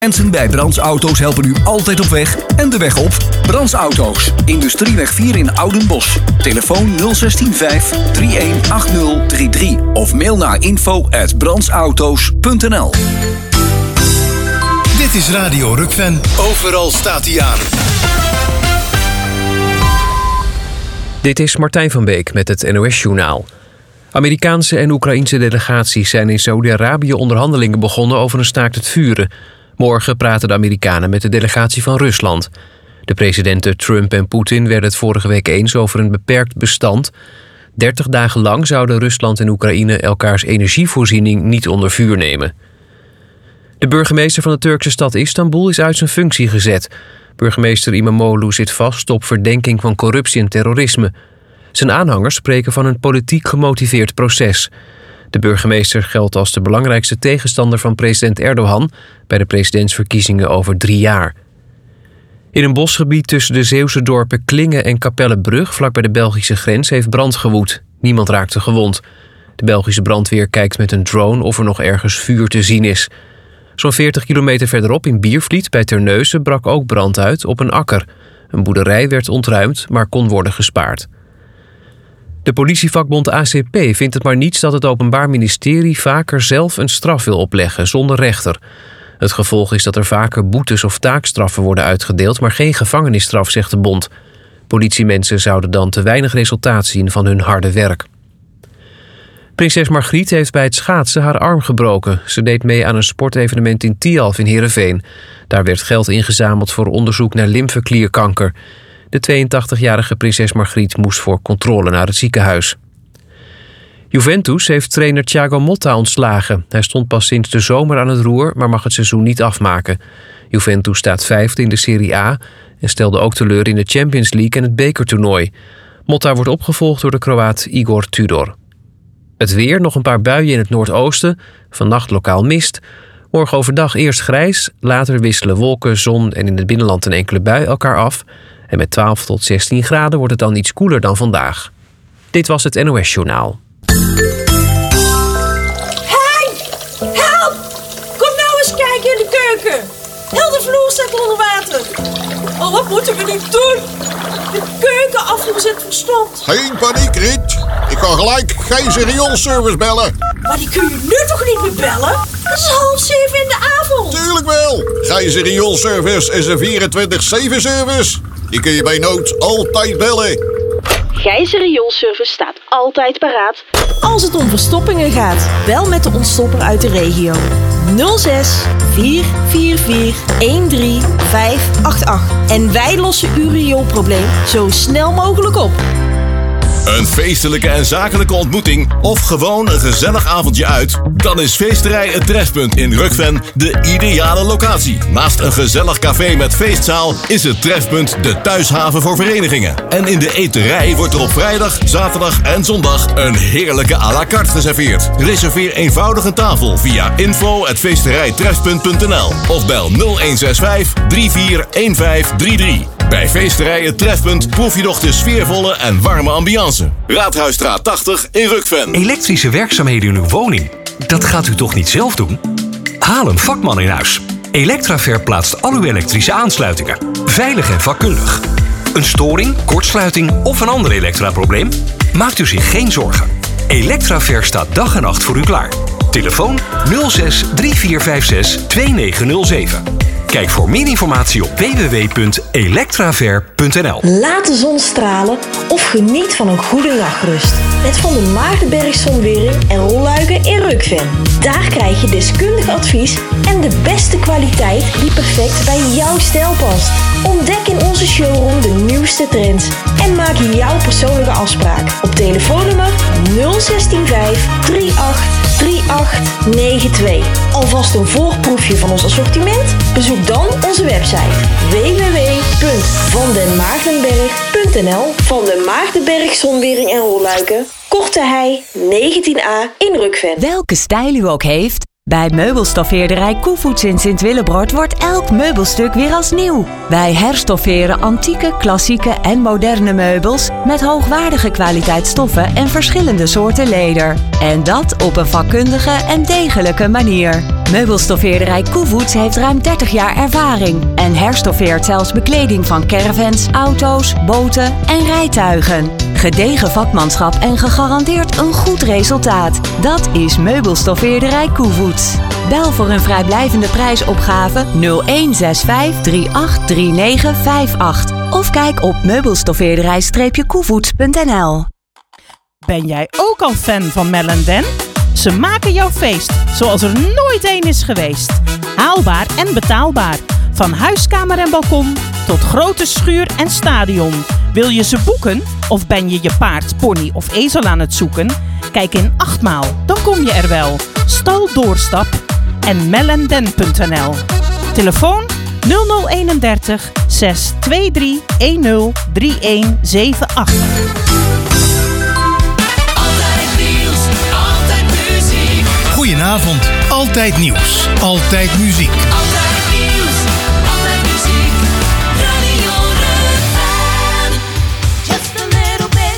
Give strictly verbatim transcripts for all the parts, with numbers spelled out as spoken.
Mensen bij Brands Auto's helpen u altijd op weg en de weg op. Brands Auto's, Industrieweg vier in Oudenbosch. Telefoon nul een zes vijf drie een acht nul drie drie of mail naar info at brandsauto's punt n l. Dit is Radio Rukven. Overal staat hij aan. Dit is Martijn van Beek met het N O S-journaal. Amerikaanse en Oekraïense delegaties zijn in Saudi-Arabië onderhandelingen begonnen over een staakt het vuren. Morgen praten de Amerikanen met de delegatie van Rusland. De presidenten Trump en Poetin werden het vorige week eens over een beperkt bestand. dertig dagen lang zouden Rusland en Oekraïne elkaars energievoorziening niet onder vuur nemen. De burgemeester van de Turkse stad Istanbul is uit zijn functie gezet. Burgemeester Imamoglu zit vast op verdenking van corruptie en terrorisme. Zijn aanhangers spreken van een politiek gemotiveerd proces. De burgemeester geldt als de belangrijkste tegenstander van president Erdogan bij de presidentsverkiezingen over drie jaar. In een bosgebied tussen de Zeeuwse dorpen Klingen en Kapellebrug, vlak bij de Belgische grens, heeft brand gewoed. Niemand raakte gewond. De Belgische brandweer kijkt met een drone of er nog ergens vuur te zien is. Zo'n veertig kilometer verderop in Biervliet bij Terneuzen brak ook brand uit op een akker. Een boerderij werd ontruimd, maar kon worden gespaard. De politievakbond A C P vindt het maar niets dat het Openbaar Ministerie vaker zelf een straf wil opleggen zonder rechter. Het gevolg is dat er vaker boetes of taakstraffen worden uitgedeeld, maar geen gevangenisstraf, zegt de bond. Politiemensen zouden dan te weinig resultaat zien van hun harde werk. Prinses Margriet heeft bij het schaatsen haar arm gebroken. Ze deed mee aan een sportevenement in Tialf in Heerenveen. Daar werd geld ingezameld voor onderzoek naar lymfeklierkanker. De tweeëntachtigjarige prinses Margriet moest voor controle naar het ziekenhuis. Juventus heeft trainer Thiago Motta ontslagen. Hij stond pas sinds de zomer aan het roer, maar mag het seizoen niet afmaken. Juventus staat vijfde in de Serie A en stelde ook teleur in de Champions League en het bekertoernooi. Motta wordt opgevolgd door de Kroaat Igor Tudor. Het weer, nog een paar buien in het noordoosten. Vannacht lokaal mist. Morgen overdag eerst grijs, later wisselen wolken, zon en in het binnenland een enkele bui elkaar af. En met twaalf tot zestien graden wordt het dan iets koeler dan vandaag. Dit was het N O S-journaal. Hey! Help! Kom nou eens kijken in de keuken. Heel de vloer staat onder water. Oh, wat moeten we nu doen? De keukenafvoer zit verstomd. Geen paniek, Riet. Ik kan gelijk Gijzer rioolservice bellen. Maar die kun je nu toch niet meer bellen? Het is half zeven in de avond. Tuurlijk wel. Gijzer rioolservice is een vierentwintig zeven service. Die kun je bij nood altijd bellen. Gijzer rioolservice staat altijd paraat als het om verstoppingen gaat. Bel met de ontstopper uit de regio. nul zes vier vier vier een drie vijf acht acht. En wij lossen uw rioolprobleem zo snel mogelijk op. Een feestelijke en zakelijke ontmoeting of gewoon een gezellig avondje uit? Dan is Feesterij Het Trefpunt in Rukven de ideale locatie. Naast een gezellig café met feestzaal is het Trefpunt de thuishaven voor verenigingen. En in de eterij wordt er op vrijdag, zaterdag en zondag een heerlijke à la carte geserveerd. Reserveer eenvoudig een tafel via info at feesterijtrefpunt punt n l of bel nul een zes vijf drie vier een vijf drie drie. Bij Feesterij Het Trefpunt proef je nog de sfeervolle en warme ambiance. Raadhuisstraat tachtig in Rukven. Elektrische werkzaamheden in uw woning? Dat gaat u toch niet zelf doen? Haal een vakman in huis. Electraver plaatst al uw elektrische aansluitingen. Veilig en vakkundig. Een storing, kortsluiting of een ander elektraprobleem? Maakt u zich geen zorgen. Electraver staat dag en nacht voor u klaar. Telefoon nul zes drie vier vijf zes twee negen nul zeven. Kijk voor meer informatie op w w w punt electraver punt n l. Laat de zon stralen of geniet van een goede nachtrust. Met Van der Maardenberg Zonwering en Rolluiken in Rukven. Daar krijg je deskundig advies en de beste kwaliteit die perfect bij jouw stijl past. Ontdek in onze showroom de nieuwste trends en maak jouw persoonlijke afspraak op telefoonnummer nul een zes vijf drie acht drie acht negen twee. Alvast een voorproefje van ons assortiment? Bezoek dan onze website w w w punt van den maartenberg punt n l. Van den Maartenberg Zonwering en Rolluiken, Korte Hei negentien a in Rukven. Welke stijl u ook heeft, Bij meubelstoffeerderij Koevoets in Sint-Willebrord wordt elk meubelstuk weer als nieuw. Wij herstofferen antieke, klassieke en moderne meubels met hoogwaardige kwaliteit stoffen en verschillende soorten leder. En dat op een vakkundige en degelijke manier. Meubelstoffeerderij Koevoets heeft ruim dertig jaar ervaring en herstoffeert zelfs bekleding van caravans, auto's, boten en rijtuigen. Gedegen vakmanschap en gegarandeerd een goed resultaat. Dat is Meubelstoffeerderij Koevoets. Bel voor een vrijblijvende prijsopgave nul een zes vijf drie acht drie negen vijf acht of kijk op meubelstoffeerderij koevoets punt n l. Ben jij ook al fan van Mel en Dan? Ze maken jouw feest zoals er nooit één is geweest. Haalbaar en betaalbaar. Van huiskamer en balkon tot grote schuur en stadion. Wil je ze boeken? Of ben je je paard, pony of ezel aan het zoeken? Kijk in Achtmaal, dan kom je er wel. Stal Doorstap en melenden punt n l. Telefoon nul nul eenendertig zes twee drie een nul drie een zeven acht. Goedenavond, Altijd Nieuws, Altijd Muziek. Altijd nieuws, altijd muziek, Radio Rukven. Just a little bit,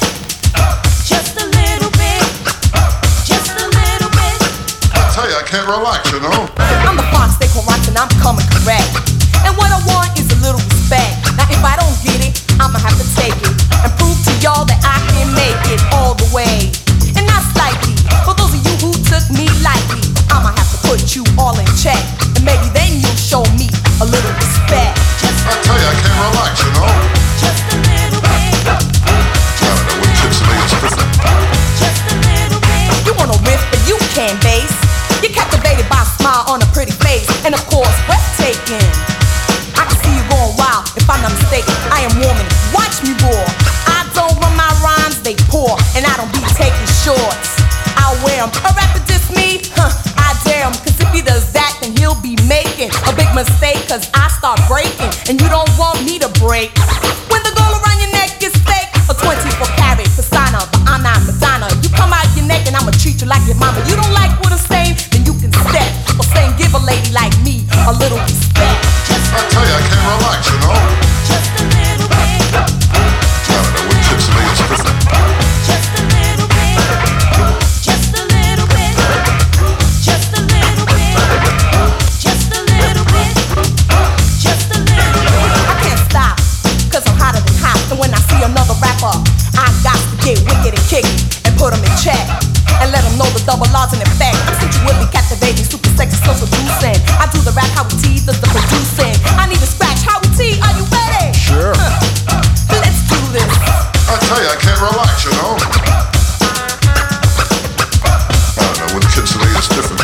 just a little bit, just a little bit. I tell you, I can't relax, you know. I'm the boss, they call rockin', I'm coming correct. And what I want is a little respect. Now if I don't get it, I'ma have to take it and prove to y'all that I can make it all the way. And not slightly, for those of you who took me lightly, I'ma have to put you all in check. And maybe then you'll show me a little respect. Just I tell you, I can't relax, you know. Just a little bit. I don't know what kids say, it's different. Just a little bit. You want a riff, but you can't bass. You're captivated by a smile on a pretty face. And of course, breathtaking. I can see you going wild, if I'm not mistaken. I am warming, watch me roar. I don't run my rhymes, they pour. And I don't be taking shorts. I'll wear them. A rapper diss me? Huh, I dare him. Cause if he does that, then he'll be making a big mistake. Cause I start breaking, and you don't want me to break. When the goal around your neck is fake, a twenty-four carat persona, but I'm not Madonna. You come out your neck and I'ma treat you like your mama. You don't like what I'm saying? Then you can step. Or saying give a lady like me a little respect. Just I tell you, I can't relax, you know. Just a little bit. I don't know what kids say, it's different. Just a little bit. Just a little bit. Just a little bit. Just a little bit. Just a little bit. I can't stop, cause I'm hotter than hot. And when I see another rapper, I got to get wicked and kick it and put them in check. And let them know the double R's in effect. I'm sensually captivating, super sexy, so seducing. I do the rap, Howard T does the producing. I need a scratch, Howard T, are you ready? Sure. Huh. Let's do this. I tell you, I can't relax, you know. I don't know what kids say, it's different.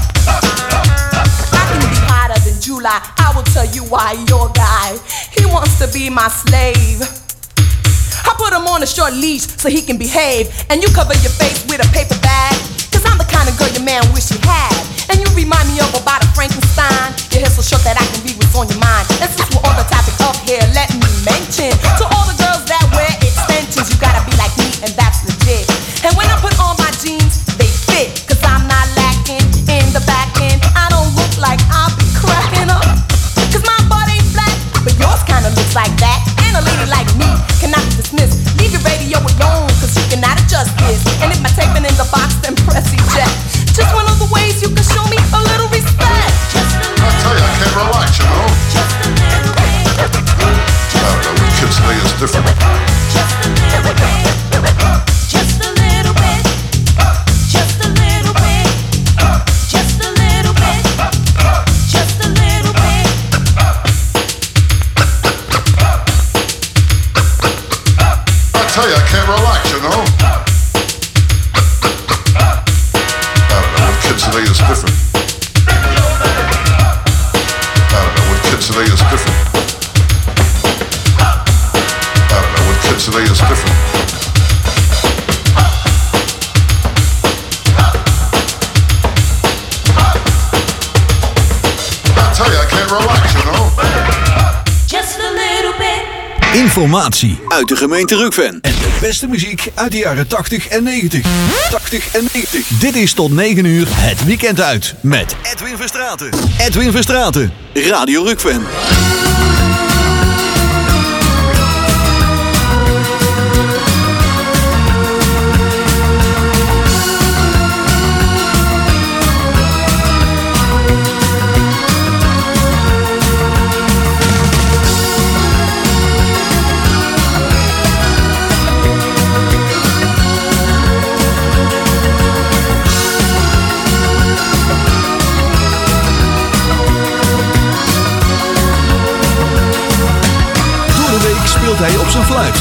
I can be hotter than July. I will tell you why your guy, he wants to be my slave. I put him on a short leash so he can behave. And you cover your face with a paper bag. Cause I'm the kind of girl your man wish he had. And you remind me of about a Frankenstein. Your hair so short that I can read what's on your mind. And since we're on the topic of hair, let me mention to all the girls that wear extensions, you gotta be like me and that's legit. And when I put on my jeans, they fit. Cause I'm not lacking in the back end. I don't look like I'll be cracking up. Cause my butt ain't flat, but yours kinda looks like that. And a lady like me cannot be dismissed. Leave your radio alone, cause you cannot adjust this. And if my tape been in the box, then press eject. Just one of the ways you can show me a little respect. Just a little I tell you, I can't relax, you know. Just a little bit. I don't know what kids say, it's different. Just a little bit. Just a little bit. Just a little bit. Just a little bit. Just a little bit. I tell you, I can't relax, you know. I don't know what kids say, it's different. I don't know what kids say, it's different. I don't know what kids say, it's different. I tell you, I can't relax, you know. Just a little bit. Informatie uit de gemeente Rukven. En de beste muziek uit de jaren tachtig en negentig. tachtig en negentig. Dit is tot negen uur het weekend uit met Edwin Verstraeten. Edwin Verstraeten, Radio Rukven. Hij op zijn fluit.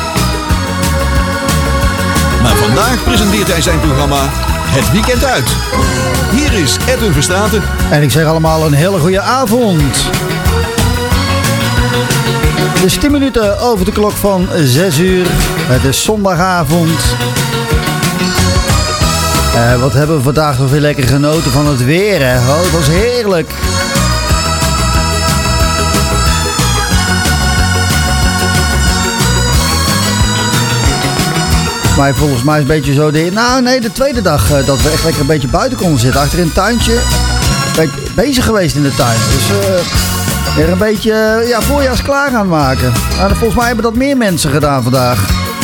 Maar vandaag presenteert hij zijn programma Het Weekend Uit. Hier is Edwin Verstraeten. En ik zeg allemaal een hele goede avond. Het is tien minuten over de klok van zes uur. Het is zondagavond. Uh, wat hebben we vandaag nog weer lekker genoten van het weer, hè? Oh, het was heerlijk. Maar volgens mij is het een beetje zo de... Nou nee, de tweede dag uh, dat we echt lekker een beetje buiten konden zitten. Achter in het tuintje. Beetje bezig geweest in de tuin. Dus uh, weer een beetje uh, ja, voorjaars klaar gaan maken. Nou, volgens mij hebben dat meer mensen gedaan vandaag.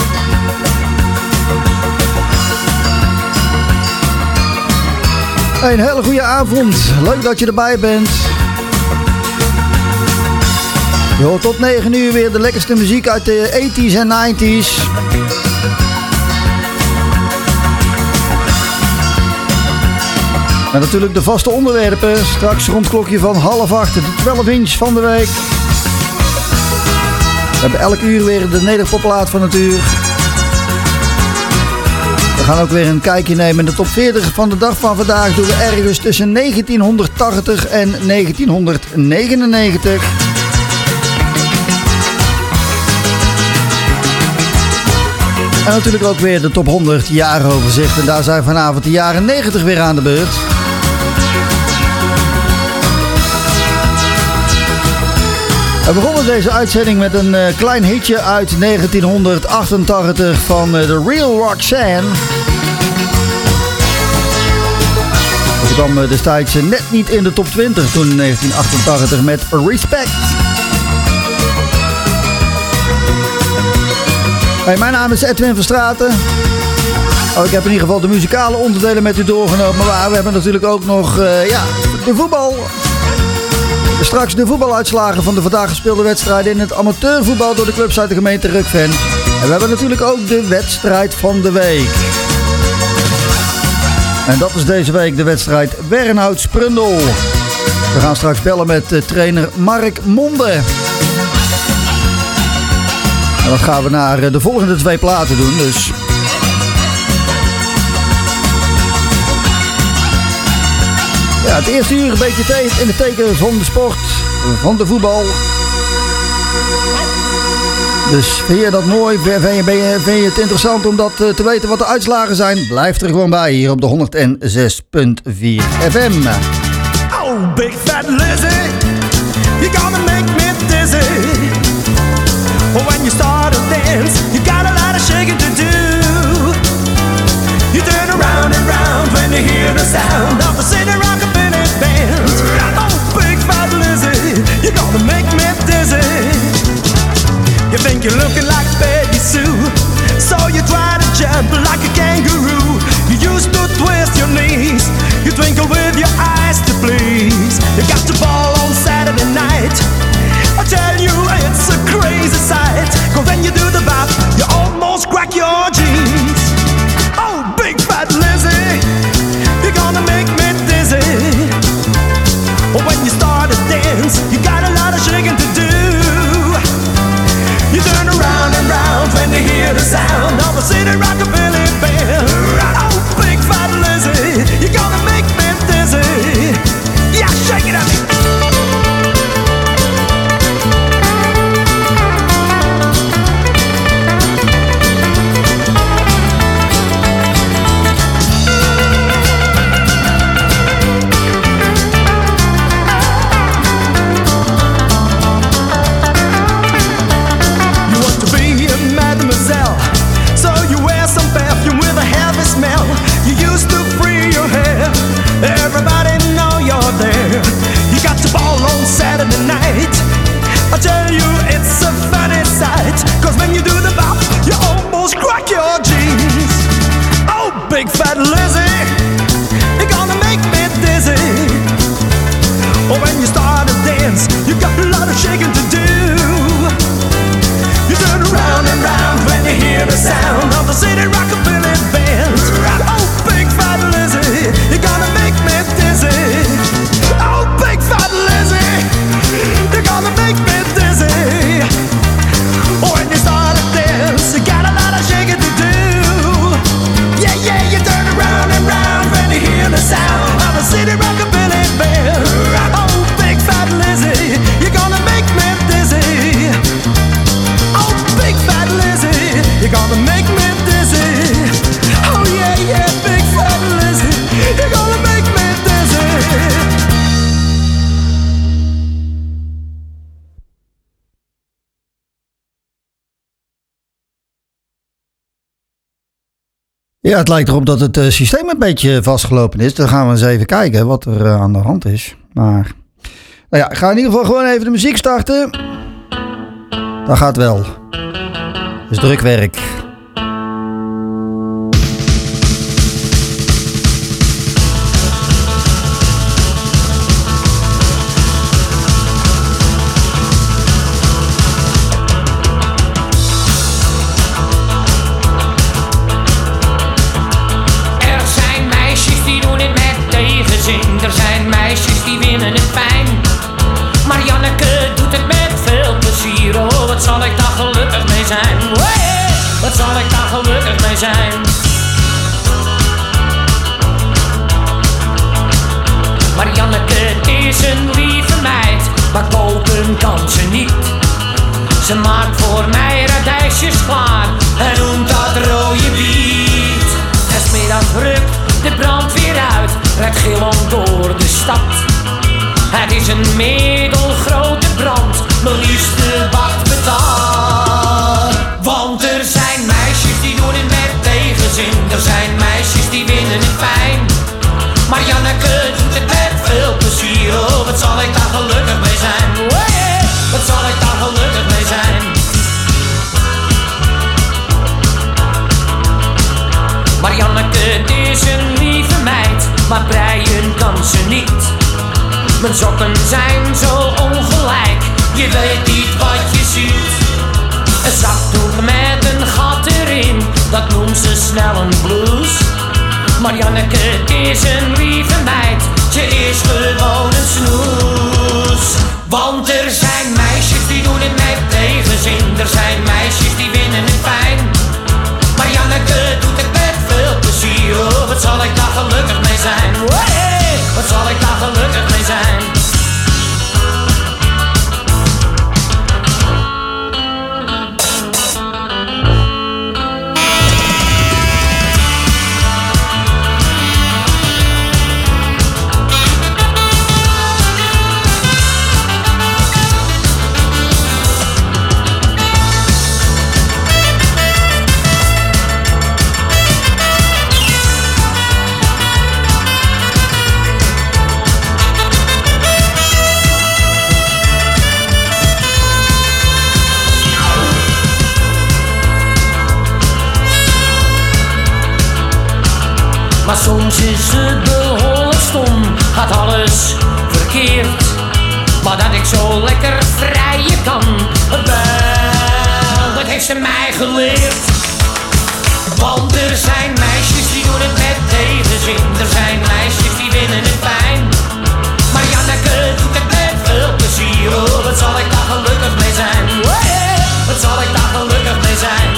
Een hele goede avond. Leuk dat je erbij bent. Je hoort tot negen uur weer de lekkerste muziek uit de tachtiger en negentiger. En natuurlijk de vaste onderwerpen. Straks rond klokje van half acht. De twaalf inch van de week. We hebben elk uur weer de nederpopplaat van het uur. We gaan ook weer een kijkje nemen in de top veertig van de dag van vandaag. Doen we ergens tussen negentienhonderdtachtig en negentienhonderdnegenennegentig. En natuurlijk ook weer de top honderd jaaroverzicht. En daar zijn vanavond de jaren negentig weer aan de beurt. We begonnen deze uitzending met een uh, klein hitje uit negentienhonderdachtentachtig van uh, The Real Roxanne. Dat kwam uh, destijds uh, net niet in de top twintig toen in negentien achtentachtig met Respect. Hey, mijn naam is Edwin Verstraeten. Oh, ik heb in ieder geval de muzikale onderdelen met u doorgenomen. Maar we hebben natuurlijk ook nog uh, ja, de voetbal. Straks de voetbaluitslagen van de vandaag gespeelde wedstrijden in het amateurvoetbal door de clubs uit de gemeente Rukven. En we hebben natuurlijk ook de wedstrijd van de week. En dat is deze week de wedstrijd Wernhout-Sprundel. We gaan straks bellen met uh, trainer Mark Monde. En dat gaan we naar uh, de volgende twee platen doen, dus... Ja, het eerste uur een beetje te- in het teken van de sport, van de voetbal. Dus vind je dat mooi? Vind je, ben je, vind je het interessant om dat uh, te weten wat de uitslagen zijn? Blijf er gewoon bij hier op de honderdzes komma vier F M. Oh, big fat Lizzie, you gonna make me dizzy. When you start to dance, you got a lot of shaking to do. You turn around and round when you hear the sound of the city rockabilly band. Oh, big fat Lizzie, you're gonna make me dizzy. You think you're looking like Peggy Sue, so you try to jump like a kangaroo. You used to twist your knees, you twinkle with your eyes to please. You got the ball on Saturday night, I tell you it's a crazy sight. Cause when you do the bop, you almost crack your jeans. Oh, big fat Lizzie, you're gonna make me dizzy. When you start to dance, you got a lot of shaking to do. You turn around Ja, het lijkt erop dat het uh, systeem een beetje vastgelopen is. Dan gaan we eens even kijken wat er uh, aan de hand is. Maar, nou ja, ik ga in ieder geval gewoon even de muziek starten. Dat gaat wel. Dat is drukwerk. Er zijn meisjes die winnen het fijn, maar Janneke doet het met veel plezier. Oh, wat zal ik daar gelukkig mee zijn. Hey, wat zal ik daar gelukkig mee zijn. Maar Janneke is een lieve meid, maar koken kan ze niet. Ze maakt voor mij radijsjes klaar en noemt dat rode biet. En 's middags rukt de brandweer uit, rijdt gillend door de stad. Het is een middelgrote brand, mijn liefste wacht betaald. Want er zijn meisjes die doen het met tegenzin, er zijn meisjes die winnen het fijn. Maar Janneke doet het met veel plezier, oh wat zal ik daar gelukkig mee zijn. Hey, wat zal ik daar gelukkig mee zijn. Maar Janneke is een lieve meid, maar breien kan ze niet. Mijn sokken zijn zo ongelijk, je weet niet wat je ziet. Een zakdoek met een gat erin, dat noemt ze snel een blouse. Maar Janneke is een lieve meid, ze is gewoon een snoes. Want er zijn meisjes die doen het met tegenzin, er zijn meisjes die winnen het fijn. Maar Janneke doet het met veel plezier, oh wat zal ik daar gelukkig mee zijn. Hey, wat zal ik daar gelukkig mee zijn. Maar soms is het behoorlijk stom, gaat alles verkeerd. Maar dat ik zo lekker vrijen kan, wel, dat heeft ze mij geleerd. Want er zijn meisjes die doen het met tegenzin, er zijn meisjes die winnen het fijn. Maar Janneke doet het met veel plezier, oh wat zal ik daar gelukkig mee zijn. Hey, wat zal ik daar gelukkig mee zijn.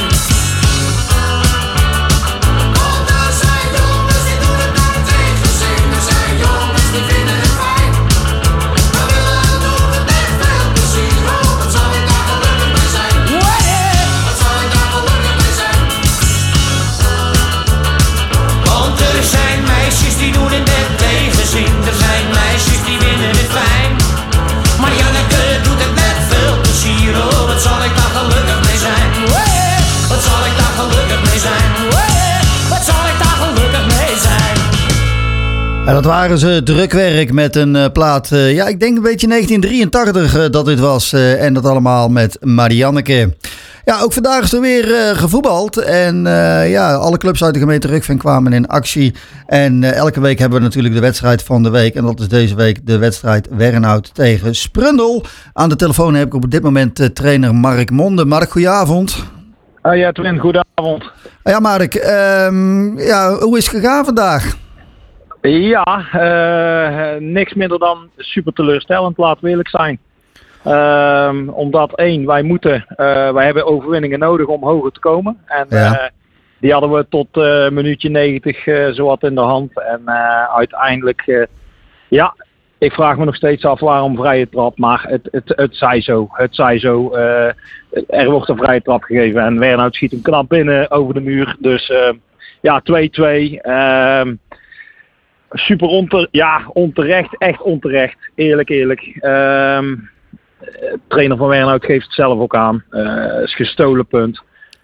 Die doen het met tegenzin, er zijn meisjes die winnen het fijn. Maar Janneke doet het met veel plezier, oh wat zal ik daar gelukkig mee zijn. Hey, wat zal ik daar gelukkig mee zijn. Hey, wat zal ik daar gelukkig mee zijn. En dat waren ze, drukwerk met een uh, plaat, uh, ja ik denk een beetje negentien drieëntachtig uh, dat dit was. Uh, en dat allemaal met Marianneke. Ja, ook vandaag is er weer uh, gevoetbald. En uh, ja, alle clubs uit de gemeente Rukven kwamen in actie. En uh, elke week hebben we natuurlijk de wedstrijd van de week. En dat is deze week de wedstrijd Wernhout tegen Sprundel. Aan de telefoon heb ik op dit moment uh, trainer Mark Monde. Mark, goedenavond. Uh, ja, Twin, goedenavond. Uh, ja, Mark, um, ja, hoe is het gegaan vandaag? Ja, uh, niks minder dan super teleurstellend, laten we eerlijk zijn. Um, omdat één, wij moeten, uh, wij hebben overwinningen nodig om hoger te komen. En ja. uh, die hadden we tot uh, minuutje negentig uh, zowat in de hand. En uh, uiteindelijk, uh, ja, ik vraag me nog steeds af waarom vrije trap. Maar het, het, het zij zo, het zij zo. Uh, er wordt een vrije trap gegeven en Wernhout schiet hem knap binnen over de muur. Dus uh, ja, twee-twee. Uh, super onter, ja, onterecht, echt onterecht. Eerlijk, eerlijk. Uh, trainer van Wernhout geeft het zelf ook aan. Uh, is gestolen punt.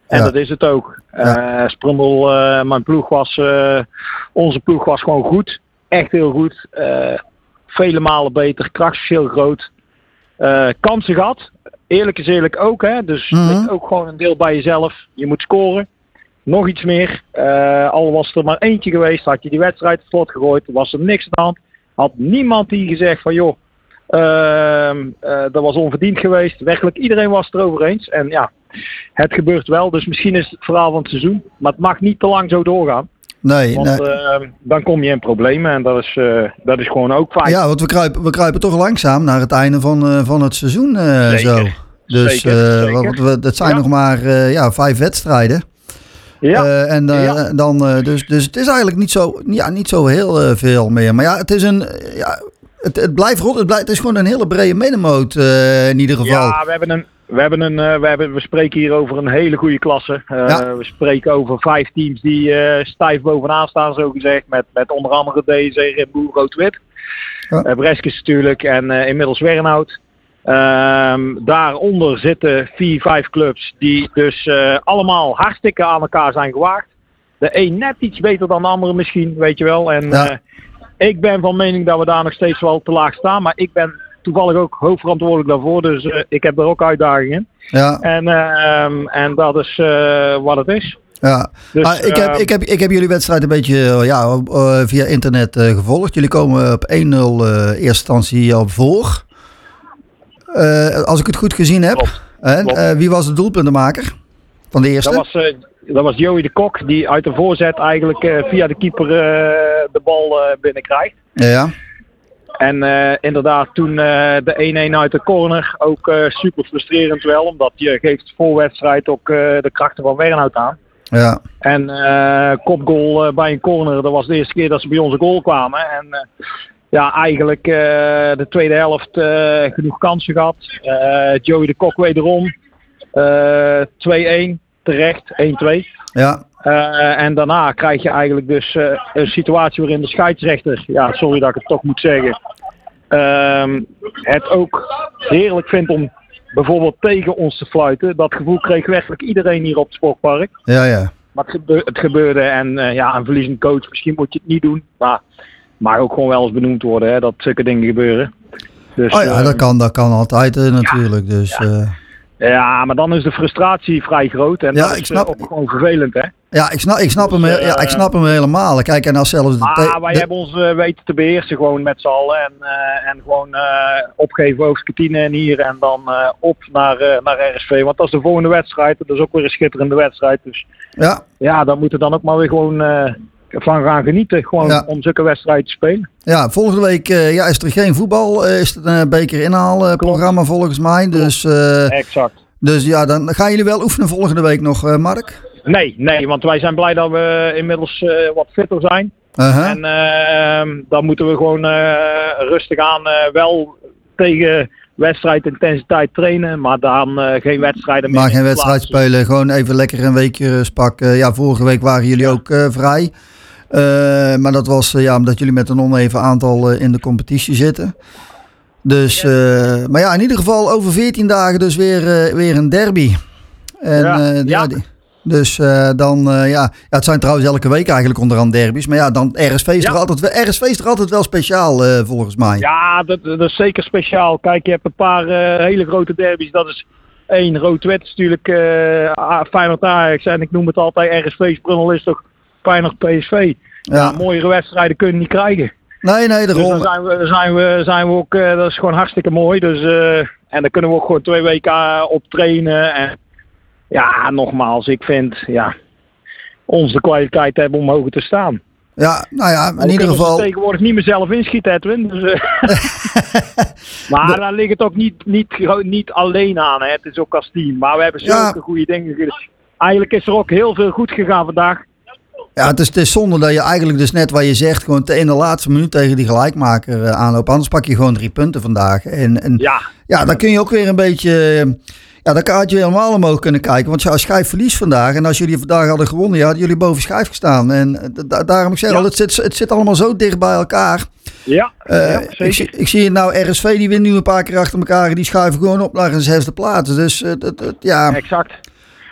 En Ja. dat is het ook. Eh Sprundel, eh, mijn ploeg was, eh, onze ploeg was gewoon goed. Echt heel goed. Eh, vele malen beter. Krachtverschil groot. Eh, kansen gehad. Eerlijk is eerlijk ook. Hè? Dus Mhm. ligt ook gewoon een deel bij jezelf. Je moet scoren. Nog iets meer. Eh, al was er maar eentje geweest, had je die wedstrijd op slot gegooid. Was er niks aan de hand. Had niemand die gezegd van joh, ehm, eh, dat was onverdiend geweest. Werkelijk iedereen was het erover eens. En ja, het gebeurt wel. Dus misschien is het het verhaal van het seizoen. Maar het mag niet te lang zo doorgaan. Nee, Want nee. eh, dan kom je in problemen. En dat is, eh, dat is gewoon ook fijn. Ja, want we kruipen, we kruipen toch langzaam naar het einde van, eh, van het seizoen eh, Zeker, zo. Dus zeker, eh, zeker. want we, dat zijn Ja. nog maar eh, ja, vijf wedstrijden. Ja. Eh, en eh, Ja. dan, eh, dus, dus het is eigenlijk niet zo, ja, niet zo heel eh, veel meer. Maar ja, het is een, eh, ja, het, het blijft rot. Het, blijft, het is gewoon een hele brede middenmoot eh, in ieder geval. Ja, we hebben een. We, hebben een, eh, we, hebben, we spreken hier over een hele goede klasse. Eh, Ja. We spreken over vijf teams die eh, stijf bovenaan staan, zo gezegd. Met, met onder andere D C, Red Bull, Rood-Wit. Ja. Uh, Breskes natuurlijk en eh, inmiddels Wernhout. Ehm, daaronder zitten vier, vijf clubs die dus eh, allemaal hartstikke aan elkaar zijn gewaagd. De een net iets beter dan de andere misschien, weet je wel. En Ja. eh, ik ben van mening dat we daar nog steeds wel te laag staan. Maar ik ben toevallig ook hoofdverantwoordelijk daarvoor. Dus eh, ik heb er ook uitdagingen in. Ja. En, ehm, en dat is eh, wat het is. Ja, Dus, maar ik, heb, eh, ik, heb, ik heb jullie wedstrijd een beetje eh, ja, op, eh, via internet eh, gevolgd. Jullie komen op één nul eh eerste instantie al voor. Eh, als ik het goed gezien heb. En, klopt. eh, wie was de doelpuntenmaker van de eerste? Dat was, eh, dat was Joey de Kok die uit de voorzet eigenlijk eh, via de keeper eh, de bal eh, binnenkrijgt. Ja, En eh, inderdaad toen eh, de één-één uit de corner ook eh, super frustrerend wel. Omdat je geeft voor wedstrijd ook eh, de krachten van Wernhout aan. ja, En eh kopgoal eh, bij een corner, dat was de eerste keer dat ze bij onze goal kwamen. En eh, ja, eigenlijk eh, de tweede helft eh, genoeg kansen gehad. Eh, Joey de Kok wederom. Eh, twee-één, terecht, één-twee. ja. Eh, en daarna krijg je eigenlijk dus eh, een situatie waarin de scheidsrechter, ja, sorry dat ik het toch moet zeggen, ehm, het ook heerlijk vindt om bijvoorbeeld tegen ons te fluiten. Dat gevoel kreeg werkelijk iedereen hier op het sportpark. Ja, ja. Maar het, gebe- het gebeurde en eh, ja, een verliezend coach, misschien moet je het niet doen. Maar mag ook gewoon wel eens benoemd worden, hè, dat zulke dingen gebeuren. Dus, Oh ja, eh, dat kan, dat kan altijd eh, natuurlijk. Dus, eh, ja, maar dan is de frustratie vrij groot en Ja, dat is ik snap- eh, ook gewoon vervelend, hè. ja, ik snap, ik, snap hem, Dus, he- ja, ik eh, snap hem helemaal. Kijk, en als zelfs de, Maar te- wij de- hebben ons eh, weten te beheersen gewoon met z'n allen. En, eh, en gewoon eh, opgeven over Skatine en hier. En dan eh, op naar, eh, naar R S V. Want dat is de volgende wedstrijd. Dat is ook weer een schitterende wedstrijd. Dus ja, ja, daar moeten we dan ook maar weer gewoon eh, van gaan genieten. Gewoon Ja. om zulke wedstrijden te spelen. ja, volgende week eh, ja, is er geen voetbal. eh, is het een beker inhaalprogramma volgens mij. Dus, eh, Exact. dus ja, dan gaan jullie wel oefenen volgende week nog, eh, Mark? Nee, nee, want wij zijn blij dat we inmiddels eh, wat fitter zijn. Uh-huh. En eh, dan moeten we gewoon eh, rustig aan eh, wel tegen wedstrijdintensiteit trainen, maar dan eh, geen wedstrijden meer. Maar in geen de wedstrijd plaats. spelen, gewoon even lekker een weekje rust pakken. Ja, vorige week waren jullie ook eh, vrij. Eh, maar dat was eh, ja, omdat jullie met een oneven aantal eh, in de competitie zitten. Dus, eh, maar ja, in ieder geval over veertien dagen dus weer, eh, weer een derby. En, Ja, eh, ja. die- dus eh, dan, eh, ja, ja, het zijn trouwens elke week eigenlijk onderhand derbies. Maar ja, dan R S V is, Ja. er, altijd, wel- R S V is er altijd wel speciaal eh, volgens mij. Ja, dat, dat is zeker speciaal. Kijk, je hebt een paar eh, hele grote derbies. Dat is één, Rood-Wit is natuurlijk uh, Feyenoord Ajax. En ik noem het altijd R S V Sprundel is toch Feyenoord P S V. Ja. Ja, mooiere wedstrijden kun je niet krijgen. Nee, nee, dus dan zijn we, zijn we, zijn we ook, uh, dat is gewoon hartstikke mooi. Dus, uh, en daar kunnen we ook gewoon twee weken uh, op trainen. En ja, nogmaals, ik vind, ja, ons de kwaliteit hebben om hoger te staan. Ja, nou ja, in maar ieder geval. Ik tegenwoordig niet mezelf inschieten, Edwin. Dus, uh, maar de... daar ligt het ook niet, niet, niet alleen aan. Hè. Het is ook als team. Maar we hebben zulke ja. goede dingen. Dus eigenlijk is er ook heel veel goed gegaan vandaag. Ja, het is, het is zonde dat je eigenlijk dus net wat je zegt, gewoon in de laatste minuut tegen die gelijkmaker uh, aanloopt. Anders pak je gewoon drie punten vandaag. En, en ja. ja, dan kun je ook weer een beetje, ja, dan had je helemaal omhoog kunnen kijken. Want als Schijf verliest vandaag en als jullie vandaag hadden gewonnen, ja, hadden jullie boven Schijf gestaan. En da daarom ik zeg ja. al, het zit, het zit allemaal zo dicht bij elkaar. Ja, uh, ja ik, ik zie het nou, R S V die wint nu een paar keer achter elkaar en die schuiven gewoon op naar een zesde plaats. Dus uh, het, het, ja. Exact.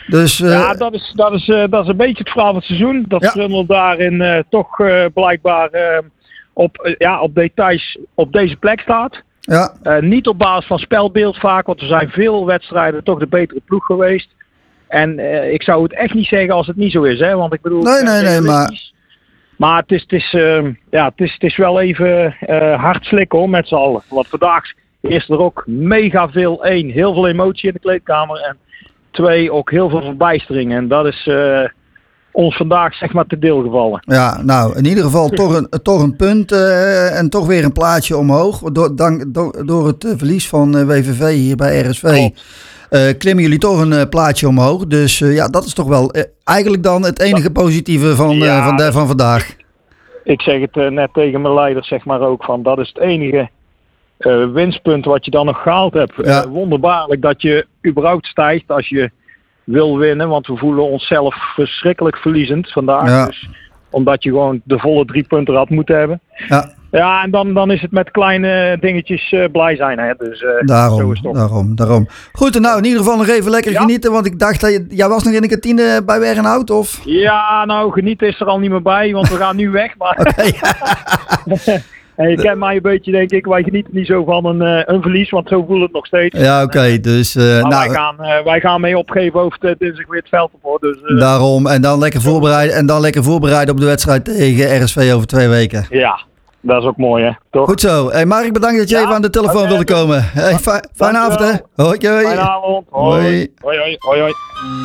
Dus, uh... Ja, dat is, dat, is, uh, dat is een beetje het verhaal van het seizoen. Dat ja. Frimmel daarin uh, toch uh, blijkbaar uh, op, uh, ja, op details op deze plek staat. Ja. Uh, niet op basis van spelbeeld vaak, want er zijn veel wedstrijden toch de betere ploeg geweest. En uh, ik zou het echt niet zeggen als het niet zo is, hè? Want ik bedoel... Nee, nee, nee, maar... Maar het is, het is, uh, ja, het is, het is wel even uh, hard slikken hoor, met z'n allen. Want vandaag is er ook mega veel, één, heel veel emotie in de kleedkamer. En twee, ook heel veel verbijstering. En dat is uh, ons vandaag zeg maar te deel gevallen. Ja, nou in ieder geval toch een, toch een punt uh, en toch weer een plaatje omhoog. Door, dank, door, door het uh, verlies van uh, W V V hier bij R S V uh, klimmen jullie toch een uh, plaatje omhoog. Dus uh, ja, dat is toch wel uh, eigenlijk dan het enige positieve van, uh, ja, van, de, van vandaag. Ik zeg het uh, net tegen mijn leider zeg maar ook van dat is het enige uh, winstpunt wat je dan nog gehaald hebt. Ja. Uh, wonderbaarlijk dat je überhaupt stijgt als je wil winnen. Want we voelen onszelf verschrikkelijk verliezend vandaag. Ja. Dus, omdat je gewoon de volle drie punten had moeten hebben. Ja. Ja, en dan, dan is het met kleine dingetjes uh, blij zijn. Hè? Dus, uh, daarom, zo is het daarom, daarom. Goed, nou in ieder geval nog even lekker ja. genieten. Want ik dacht dat je... Jij was nog in de kantine bij Wernhout, of? Ja, nou genieten is er al niet meer bij. Want we gaan nu weg. Maar... Okay, ja. En je kent mij een beetje, denk ik. Wij genieten niet zo van een, uh, een verlies, want zo voelt het nog steeds. Ja, oké. Okay, dus, uh, nou, wij, gaan, uh, wij gaan mee opgeven over het dinsdag weer het veld op. Dus, uh, daarom. En dan, lekker voorbereiden, en dan lekker voorbereiden op de wedstrijd tegen R S V over twee weken. Ja, dat is ook mooi, hè? Toch? Goed zo. Hey, Mark, bedankt dat je ja, even aan de telefoon okay, wilde komen. Hey, fi- fijne avond, hè? Hoi, hoi. Fijne avond. Hoi. Hoi, hoi, hoi, hoi.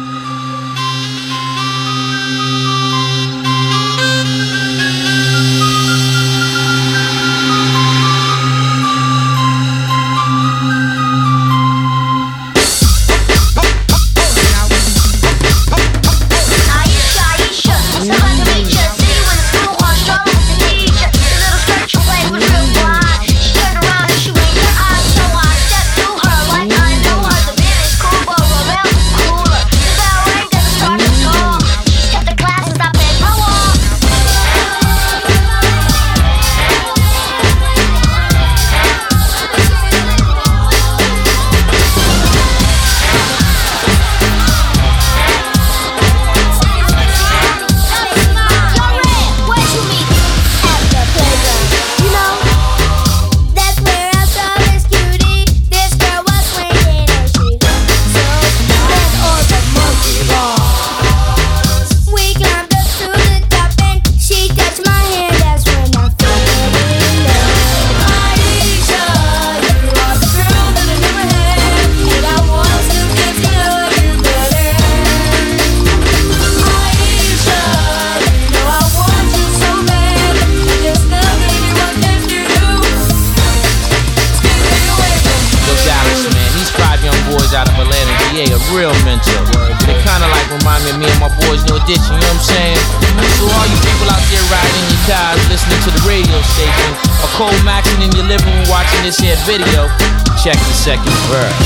real mentor. They kinda like remind me of me and my boys No Ditch, you know what I'm saying? So all you people out there riding your cars, listening to the radio station, or cold maxing in your living room watching this here video, check the second verse.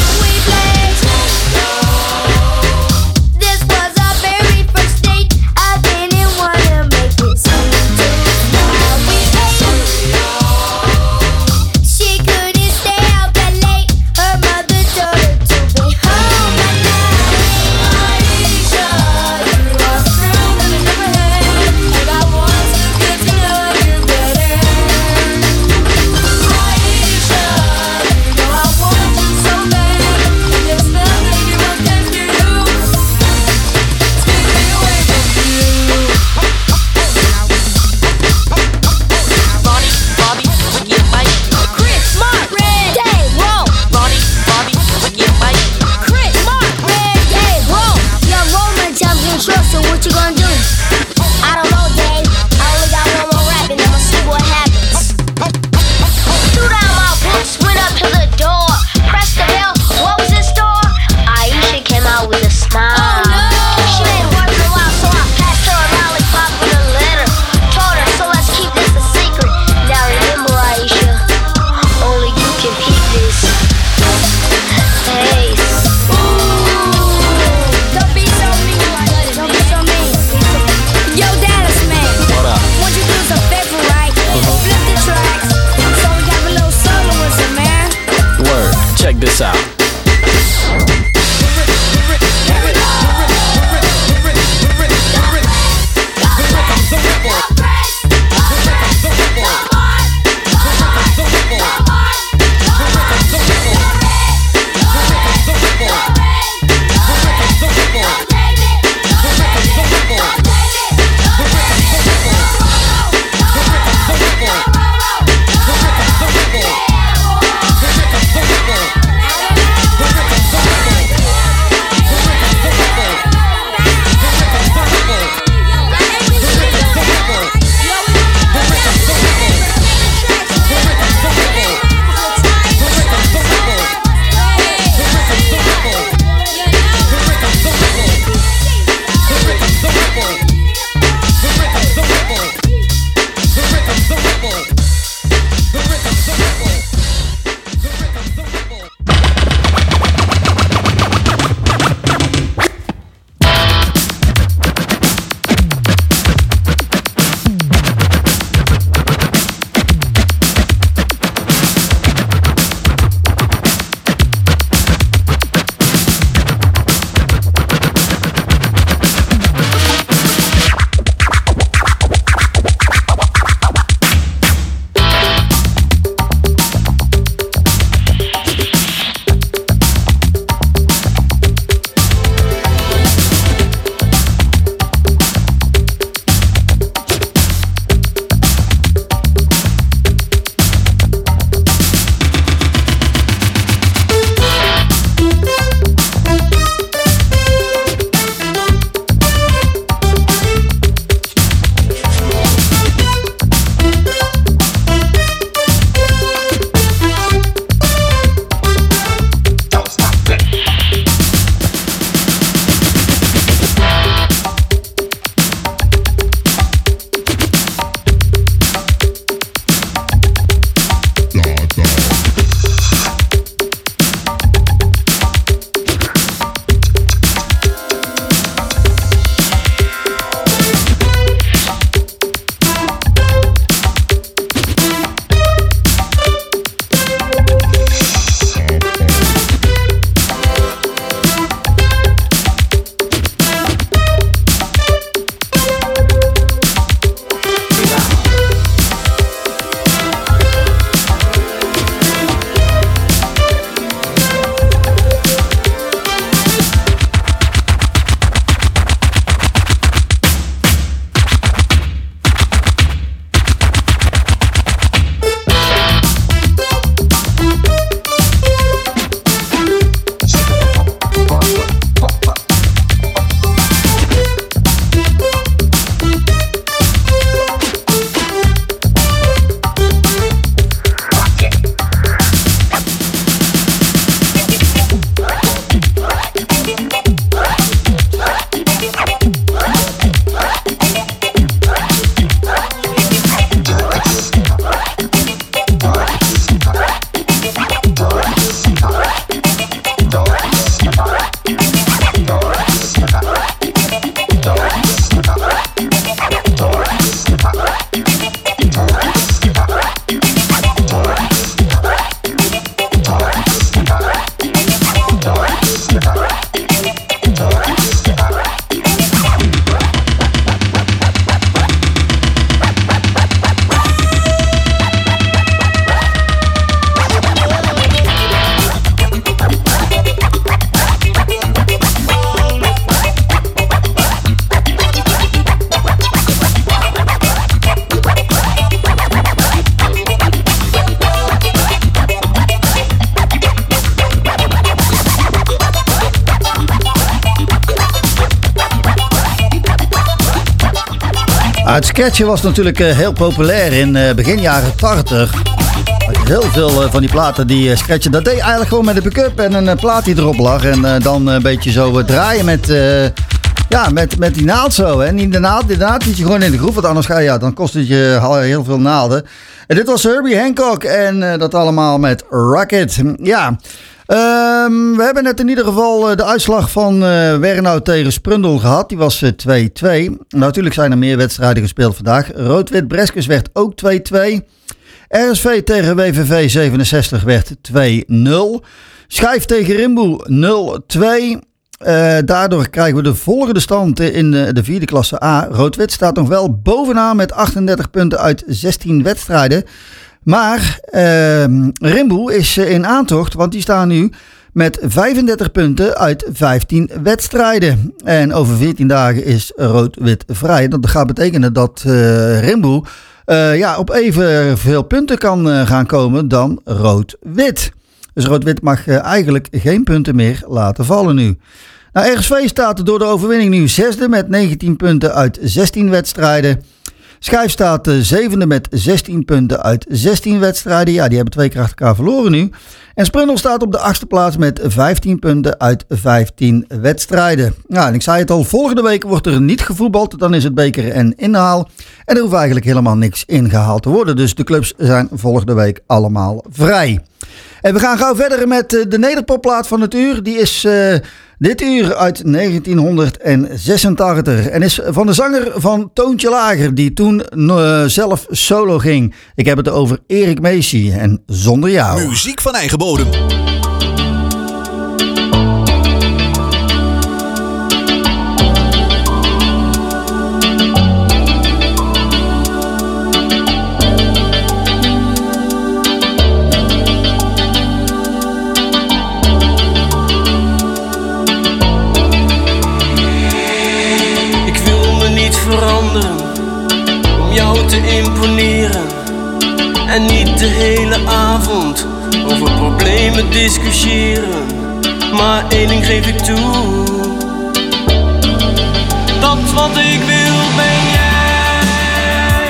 Check this out. Ah, het sketchen was natuurlijk uh, heel populair in uh, begin jaren tachtig. Heel veel uh, van die platen die uh, sketchen, dat deed je eigenlijk gewoon met een pick-up en een uh, plaat die erop lag. En uh, dan een beetje zo uh, draaien met, uh, ja, met, met die naald zo. Hè. Niet de naald, de naald liet je gewoon in de groef, want anders ga je, ja, dan kost het je uh, heel veel naalden. En dit was Herbie Hancock en uh, dat allemaal met Rocket. Ja, um, we hebben net in ieder geval uh, de uitslag van uh, Wernau tegen Sprundel gehad. Die was uh, twee twee. Natuurlijk zijn er meer wedstrijden gespeeld vandaag. Rood-Wit Breskes werd ook twee twee. R S V tegen W V V zevenenzestig werd twee nul. Schijf tegen Rimboe nul twee. Uh, daardoor krijgen we de volgende stand in de, de vierde klasse A. Rood-Wit staat nog wel bovenaan met achtendertig punten uit zestien wedstrijden. Maar uh, Rimboe is uh, in aantocht, want die staan nu met vijfendertig punten uit vijftien wedstrijden. En over veertien dagen is Rood-Wit vrij. Dat gaat betekenen dat uh, Rimboe uh, ja, op evenveel punten kan uh, gaan komen dan Rood-Wit. Dus Rood-Wit mag uh, eigenlijk geen punten meer laten vallen nu. Nou, R S V staat door de overwinning nu zesde met negentien punten uit zestien wedstrijden. Schijf staat uh, zevende met zestien punten uit zestien wedstrijden. Ja, die hebben twee keer achter elkaar verloren nu. En Sprundel staat op de achtste plaats met vijftien punten uit vijftien wedstrijden. Nou, en ik zei het al, volgende week wordt er niet gevoetbald. Dan is het beker en inhaal. En er hoeft eigenlijk helemaal niks ingehaald te worden. Dus de clubs zijn volgende week allemaal vrij. En we gaan gauw verder met de nederpopplaat van het uur. Die is uh, dit uur uit negentienhonderdzesentachtig. En is van de zanger van Toontje Lager, die toen uh, zelf solo ging. Ik heb het over Erik Meesie en Zonder Jou. Muziek van eigen bodem. Om jou te imponeren en niet de hele avond over problemen discussiëren. Maar één ding geef ik toe, dat wat ik wil ben jij.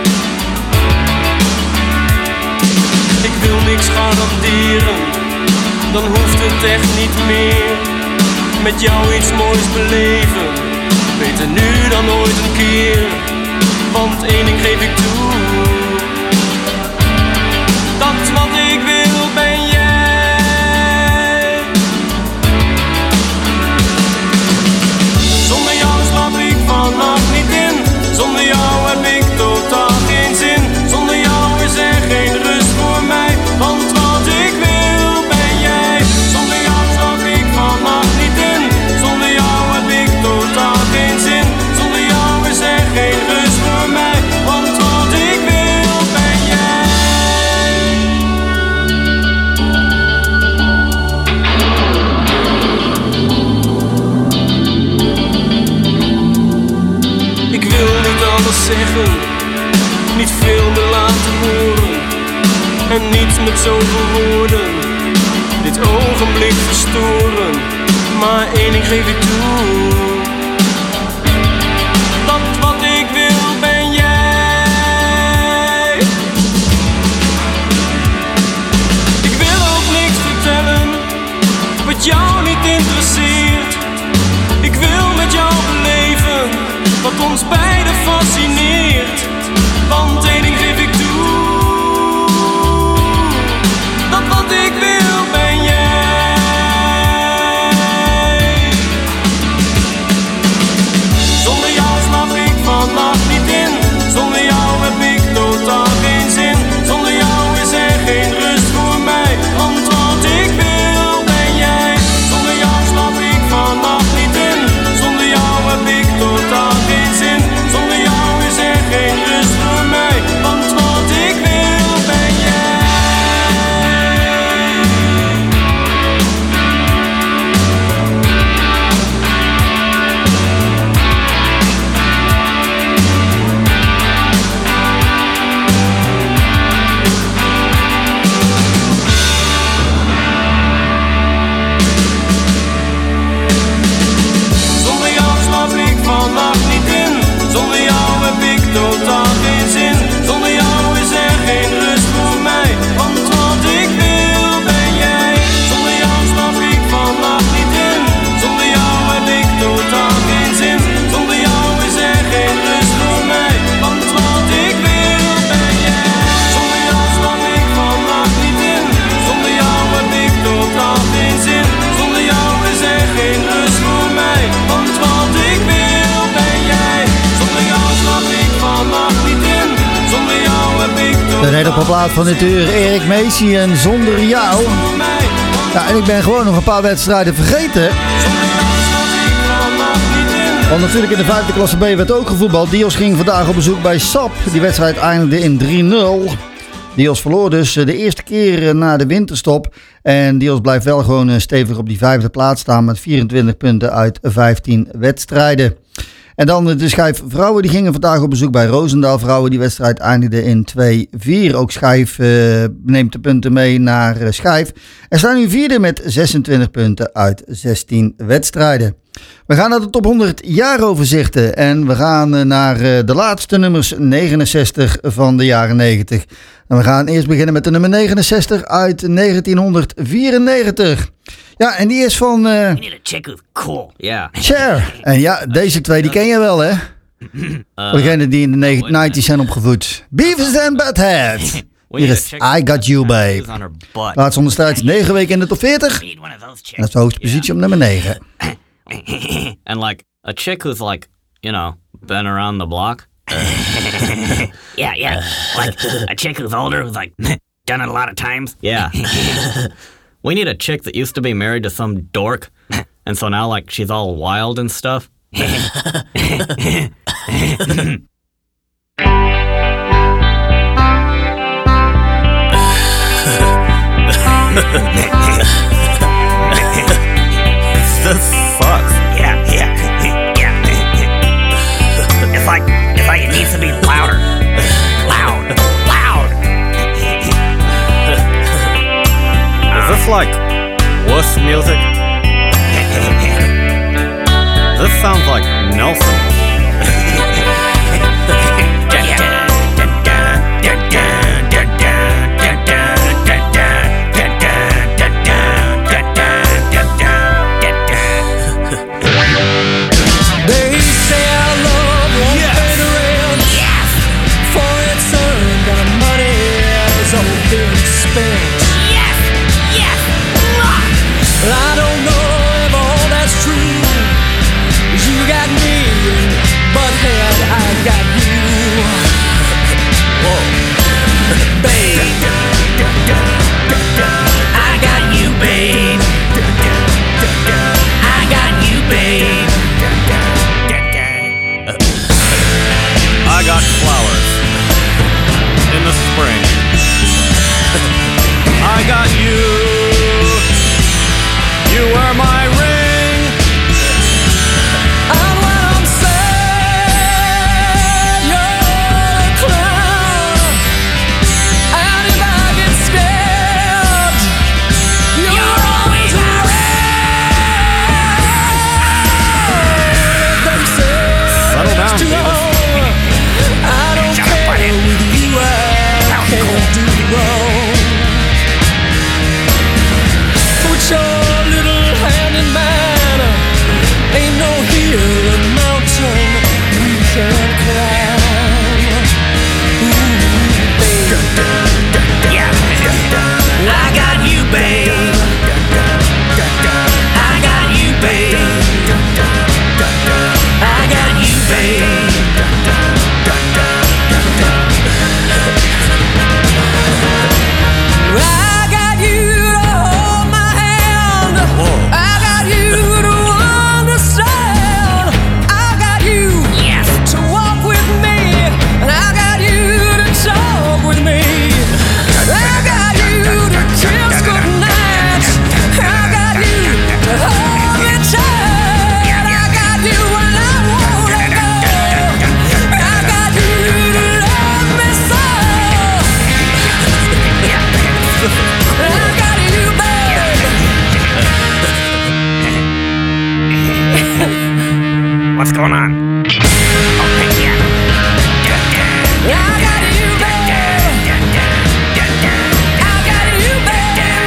Ik wil niks garanderen, dan hoeft het echt niet meer. Met jou iets moois beleven, beter nu dan ooit een keer. Want één ding geef ik toe, dat wat ik wil ben jij. Zonder jou slaap ik vannacht niet in. Zonder jou heb ik totaal geen zin. Zonder jou is er geen rust voor mij. Want wat ik wil ben jij. Zonder jou slaap ik vannacht niet in. Zonder jou heb ik totaal geen zin. Zonder jou is er geen rust voor mij. Want wat ik wil ben jij. Ik wil niet alles zeggen, niet veel meer laten horen. En niet met zoveel woorden dit ogenblik verstoren. Maar één ding geef ik toe, dat wat ik wil ben jij. Ik wil ook niks vertellen wat jou niet interesseert. Ik wil met jou beleven wat ons beiden fascineert. Want één ding geef ik toe, dat wat ik wil ben jij. Zonder jou slaap ik vannacht niet in. Zonder jou heb ik totaal geen zin. Zonder jou is er geen rust voor mij. Want wat ik wil ben jij. Zonder jou slaap ik vannacht niet in. Zonder jou heb ik totaal geen zin. Zonder jou is er geen rust voor mij. Want Topplaat van dit uur, Erik Macy en Zonder Jou. Ja, en ik ben gewoon nog een paar wedstrijden vergeten. Want natuurlijk in de vijfde klasse B werd ook gevoetbald. Dios ging vandaag op bezoek bij S A P. Die wedstrijd eindigde in drie nul. Dios verloor dus de eerste keer na de winterstop. En Dios blijft wel gewoon stevig op die vijfde plaats staan met vierentwintig punten uit vijftien wedstrijden. En dan de Schijf vrouwen, die gingen vandaag op bezoek bij Roosendaal vrouwen. Die wedstrijd eindigde in twee vier. Ook Schijf uh, neemt de punten mee naar uh, Schijf. En staan nu vierde met zesentwintig punten uit zestien wedstrijden. We gaan naar de top honderd jaaroverzichten. En we gaan uh, naar uh, de laatste nummers negenenzestig van de jaren negentig. En we gaan eerst beginnen met de nummer negenenzestig uit negentienhonderdvierennegentig. Ja, en die is van... Uh, You need a chick who's cool. Yeah. Cher. En ja, deze twee die ken je wel, hè? Uh, Voor degenen die in de negentig zijn opgevoed. Beavis and Butthead. Hier is I Got You, Babe. Laatst onder strijd negen weken in de top veertig. En dat is de hoogste positie op nummer negen. And like, a chick who's like, you know, been around the block. yeah, yeah. Like, a chick who's older, who's like, done it a lot of times. Yeah. We need a chick that used to be married to some dork, and so now, like, she's all wild and stuff. This sucks. Yeah, yeah, yeah. It's like, it's like it needs to be louder. Loud, loud. Is this like wuss music? This sounds like Nelson. I got flowers in the spring. I got you. You were my ring. And when I'm sad, you're a clown. And if I get scared, you're always around. Them Settle down, too Beavis. long. I don't care with you, I can't do wrong. Put your little hand in mine. Ain't no hill or mountain we can't climb. Ooh, babe. Yeah. I got you, babe. I got you, babe. I got you, babe. I got you to hold my hand. I got you to understand. I got you to walk with me. And I got you to talk with me. I got you to kiss goodnight. I got you to hold me tight. I got you when I wanna go. I got you to love me so. I got you, babe. What's going on? Oh, yeah. I got you, babe. I got you, babe.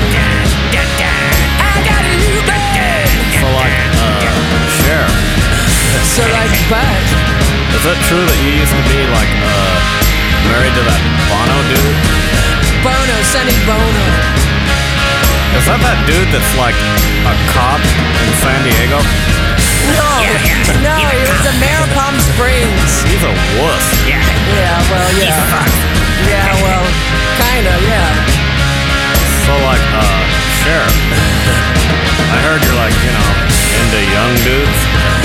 I got you, babe. So like, uh, Cher. So like what? Is it true that you used to be like, uh, married to that Bono dude? Bono, Sonny Bono. Is that that dude that's like a cop in San Diego? No, no, he was in Mare Palm Springs. He's a wuss. Yeah. Yeah, well, yeah. Yeah, well, kinda, yeah. So like, uh, Sheriff, I heard you're like, you know, into young dudes.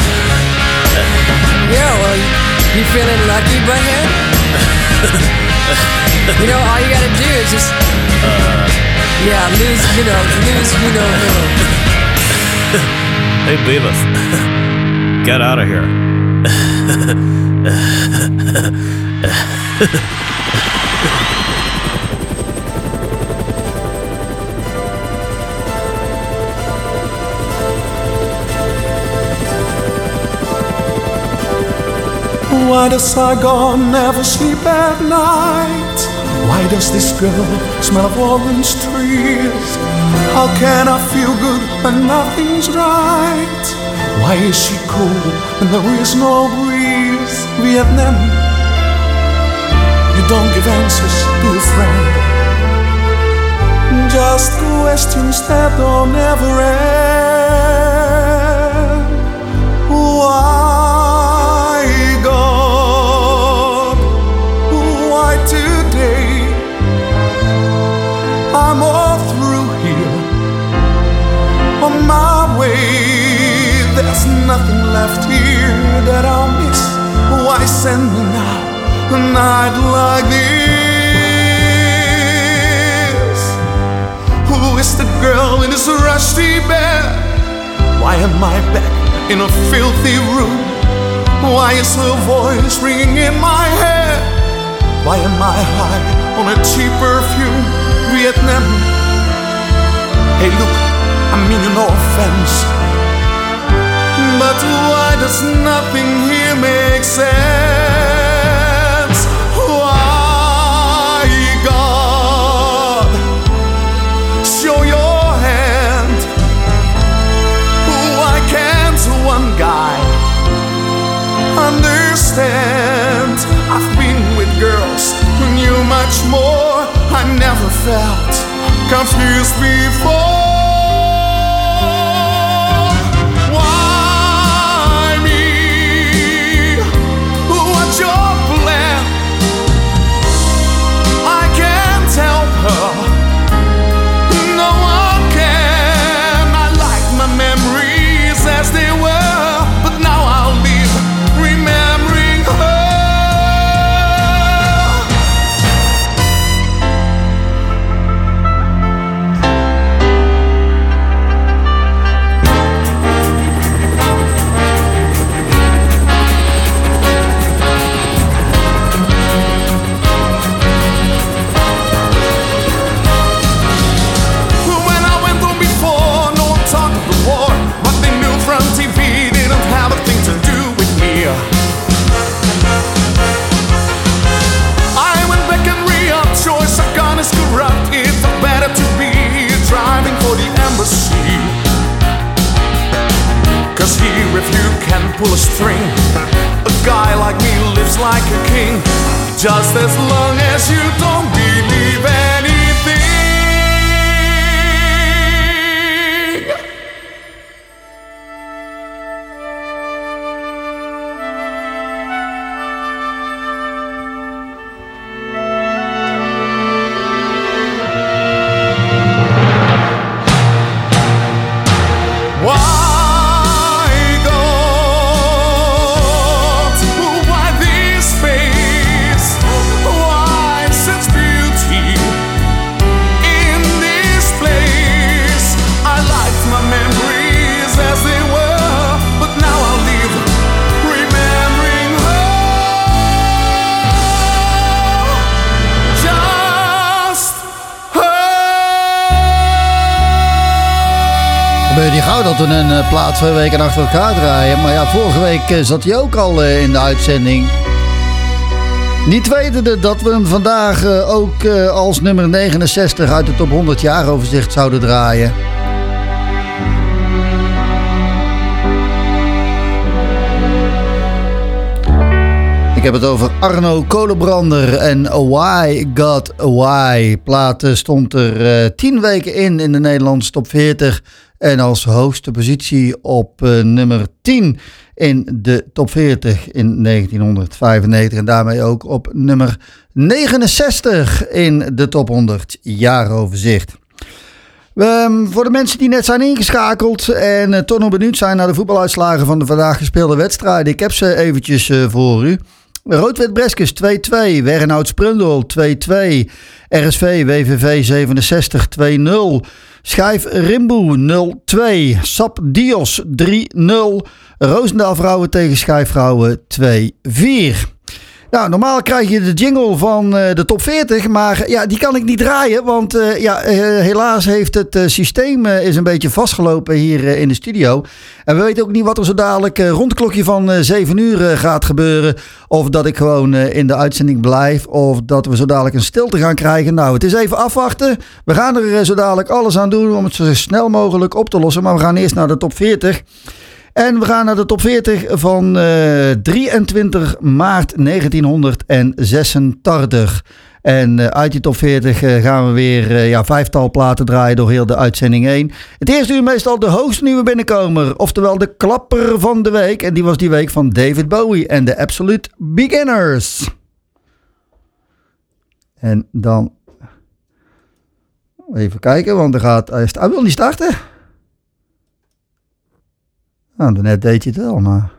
Yeah, well, you feeling lucky, butthead? You know, all you gotta do is just, uh, yeah, lose, you know, lose, you know who. Hey, Beavis, get out of here. Why does Saigon never sleep at night? Why does this girl smell of orange trees? How can I feel good when nothing's right? Why is she cool when there is no breeze? Vietnam, you don't give answers to a friend. Just questions that don't ever end. Why, God? Why today? I'm all through here. On my way, there's nothing left here that I'll miss. Why send me now a night like this? Who is the girl in this rusty bed? Why am I back in a filthy room? Why is her voice ringing in my head? Why am I high on a cheap perfume? Vietnam, hey look, I mean you no offense, but why does nothing here make sense? Why, God, show your hand? Why can't one guy understand? I've been with girls who knew much more. I never felt confused before. No one can. I like my memories as they were, but now I'll live remembering her. Cause here if you can pull a string, a guy like me lives like a king. Just as long as you don't believe anything. Die gauw dat we een uh, plaat twee weken achter elkaar draaien. Maar ja, vorige week uh, zat hij ook al uh, in de uitzending. Niet wetende dat we hem vandaag uh, ook uh, als nummer negenenzestig uit het top honderd jaar overzicht zouden draaien. Ik heb het over Arno Kolenbrander en Why God Why. Plaat stond er uh, tien weken in in de Nederlandse top veertig. En als hoogste positie op uh, nummer tien in de top veertig in negentienhonderdvijfennegentig. En daarmee ook op nummer negenenzestig in de top honderd jaaroverzicht. Um, voor de mensen die net zijn ingeschakeld en uh, toch nog benieuwd zijn naar de voetbaluitslagen van de vandaag gespeelde wedstrijden. Ik heb ze eventjes uh, voor u. Rood-Wit Breskes twee twee, Wernhout Sprundel twee twee, R S V W V V zevenenzestig twee nul, Schijf Rimboe nul twee, Sap Dios drie nul, Roosendaal Vrouwen tegen Schijf Vrouwen twee vier. Nou, normaal krijg je de jingle van uh, de top veertig, maar ja, die kan ik niet draaien, want uh, ja, uh, helaas heeft het uh, systeem uh, is een beetje vastgelopen hier uh, in de studio. En we weten ook niet wat er zo dadelijk uh, rond het klokje van uh, zeven uur uh, gaat gebeuren. Of dat ik gewoon uh, in de uitzending blijf, of dat we zo dadelijk een stilte gaan krijgen. Nou, het is even afwachten. We gaan er uh, zo dadelijk alles aan doen om het zo snel mogelijk op te lossen, maar we gaan eerst naar de top veertig. En we gaan naar de top veertig van uh, drieëntwintig maart negentienhonderdzesentartig. En uh, uit die top veertig uh, gaan we weer uh, ja, vijftal platen draaien door heel de uitzending heen. Het eerste uur meestal de hoogste nieuwe binnenkomer. Oftewel de klapper van de week. En die was die week van David Bowie en de Absolute Beginners. En dan even kijken, want er gaat... Hij wil niet starten. Nou, daarnet deed je het wel, maar...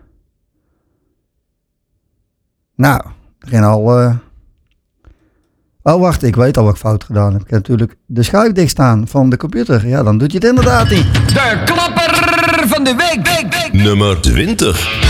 Nou, begin al... Uh... Oh, wacht, ik weet al wat ik fout gedaan heb. Ik heb natuurlijk de schuif dicht staan van de computer. Ja, dan doet je het inderdaad niet. De klapper van de week, week, week. Nummer twintig.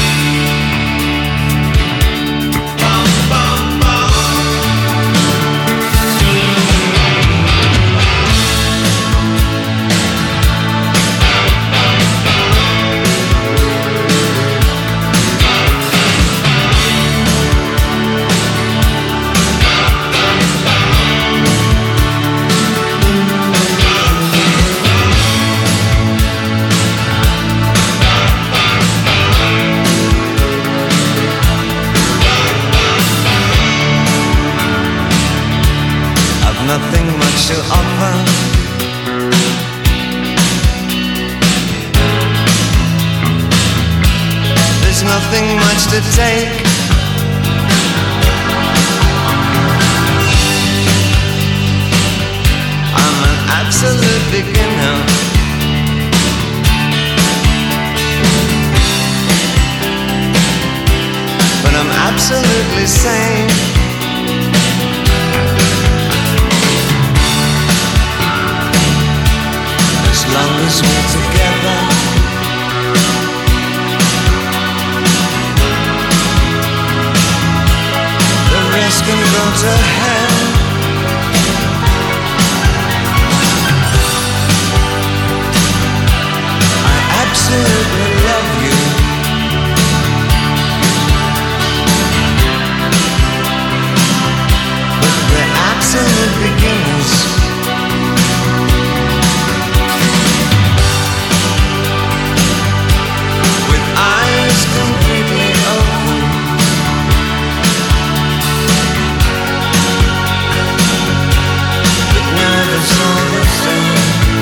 Nothing much to offer. There's nothing much to take. I'm an absolute beginner. But I'm absolutely sane. As long as we're together, the rest can go to hell. I absolutely love you. But we're absolute beginners. Eyes completely open, but nervous all the same.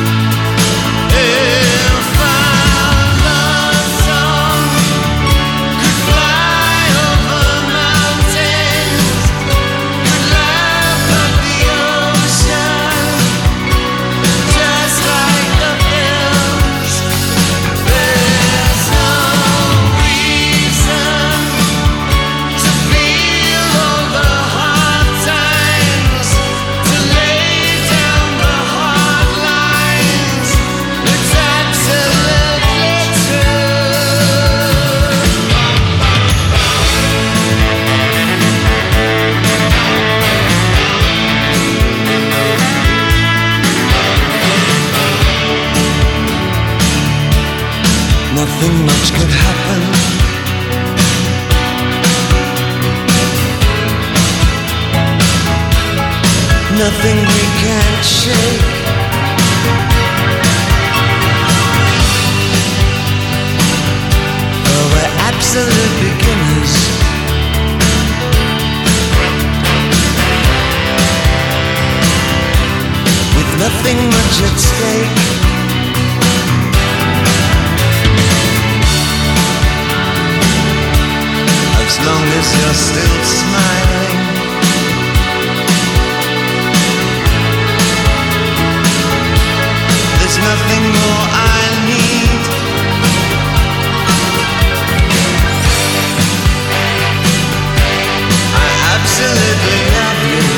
If our love song could fly over mountains, could laugh at the ocean, just like the hills, there's no to feel all the hard times, to lay down the hard lines. It's absolutely true. Nothing much could happen. Nothing we can't shake. Oh, we're absolute beginners. With nothing much at stake. still smiling. There's nothing more I need. I absolutely love you.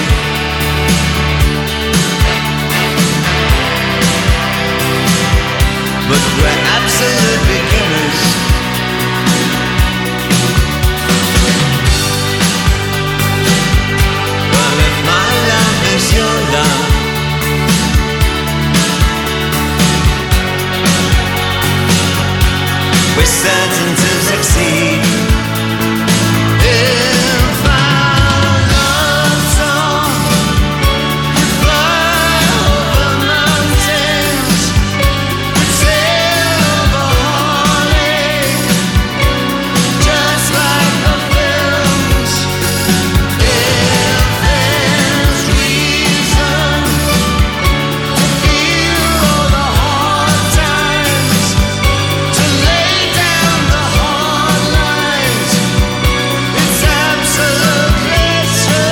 But we're absolute beginners. Well, if my love is your love, we're certain to succeed. If our love song could fly over mountains, could sail over heartache, just like the films. If there's reason to feel all the hard times, to lay down the hard lines, it's absolutely true.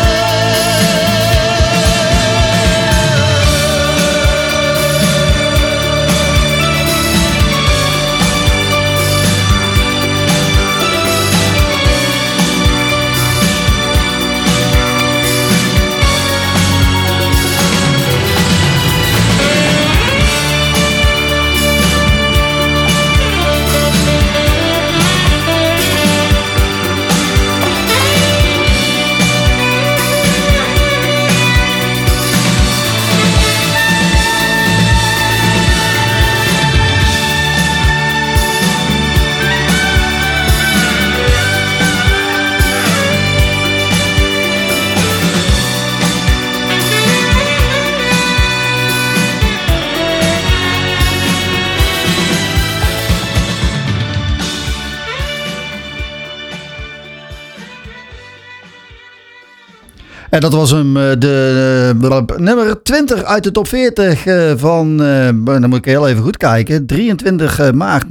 En dat was hem, eh, de eh, nummer twintig uit de top veertig eh, van, eh, dan moet ik heel even goed kijken, drieëntwintig maart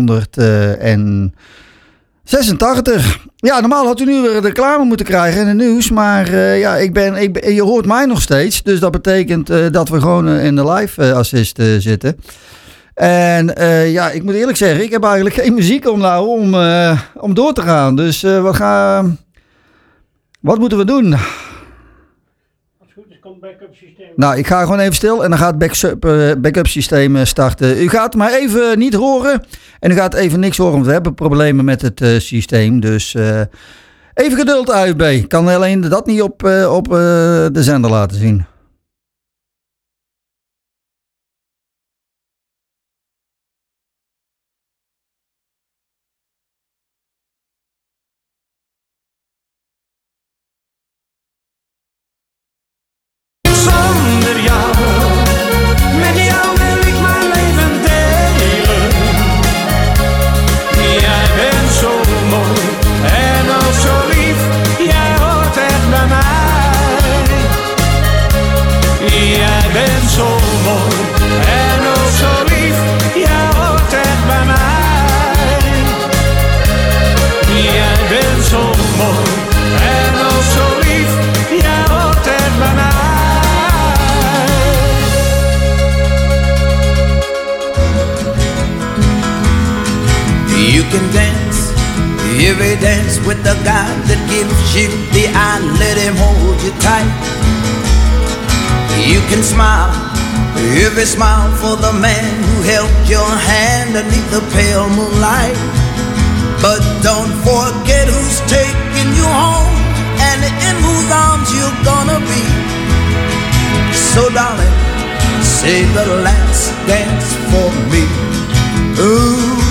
negentienhonderdzesentachtig. Ja, normaal had u nu weer de reclame moeten krijgen in het nieuws, maar eh, ja, ik ben, ik ben, je hoort mij nog steeds. Dus dat betekent eh, dat we gewoon eh, in de live eh, assist eh, zitten. En uh, ja, ik moet eerlijk zeggen, ik heb eigenlijk geen muziek om nou om, uh, om door te gaan. Dus uh, we gaan, wat moeten we doen? Nou, ik ga gewoon even stil en dan gaat het backup, uh, backup systeem uh, starten. U gaat maar even niet horen en u gaat even niks horen, want we hebben problemen met het uh, systeem. Dus uh, even geduld, A U B. Ik kan alleen dat niet op, uh, op uh, de zender laten zien. Zonder jou, met jou wil ik mijn leven delen. Jij bent zo mooi en ook zo lief, jij hoort echt bij mij. Jij bent zo mooi en ook zo lief, jij hoort echt bij mij. Jij bent zo mooi en ook zo lief, jij hoort echt bij mij. You can dance, every dance with the guy that gives you the eye, let him hold you tight. You can smile, every smile for the man who held your hand beneath the pale moonlight. But don't forget who's taking you home and in whose arms you're gonna be. So darling, say the last dance for me. Ooh.